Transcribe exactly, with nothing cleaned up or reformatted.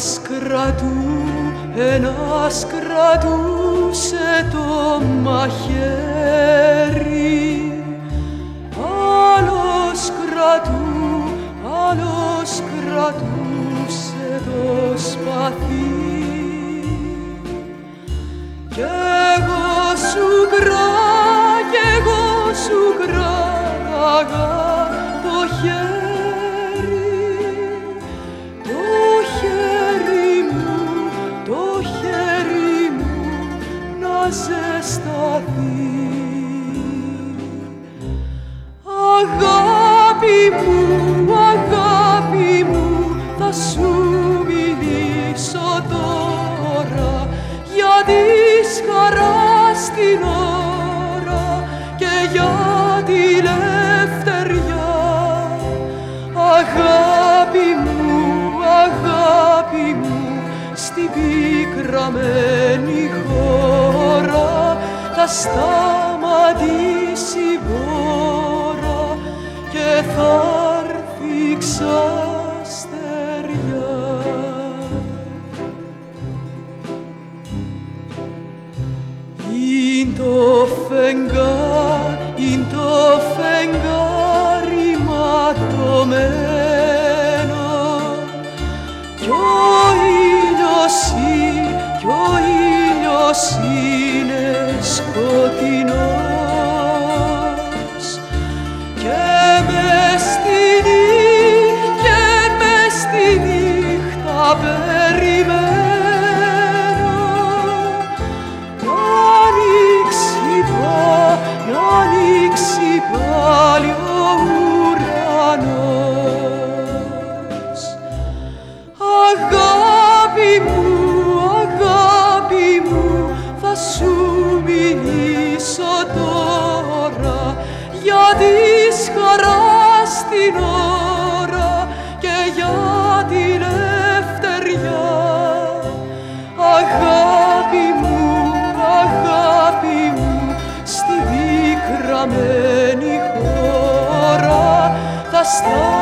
Ένας κρατού, ένας κρατούσε το μαχαίρι, άλλος κρατού, άλλος κρατούσε το σπαθί. Κι εγώ σου κρά, κι εγώ σου κράταγα το χέρι, το χέρι μου, το χέρι μου να ζεσταθεί. Αγάπη μου, αγάπη μου, θα σου μιλήσω τώρα για της χαράς την ώρα και για τη λευτεριά. Αγάπη μου, αγάπη μου, στη πικραμένη χώρα θα σταματήσει η βόρα και θα έρθει ξαστεριά. Είναι το φεγγάρι, είναι το φεγγάρι ματωμένο κι ο ήλιος, κι ο ήλιος είναι σκοτεινός και μες στη νύχτα, και μες στη νύχτα περιμένω να ανοίξει πάλι ο ουρανός. Αγάπη μου, αγάπη μου, θα σου μιλήσω τώρα για της χαράς την ώρα και για τη λευτεριά. Αγάπη μου, αγάπη μου, στη πικραμένη χώρα θα σταματήσει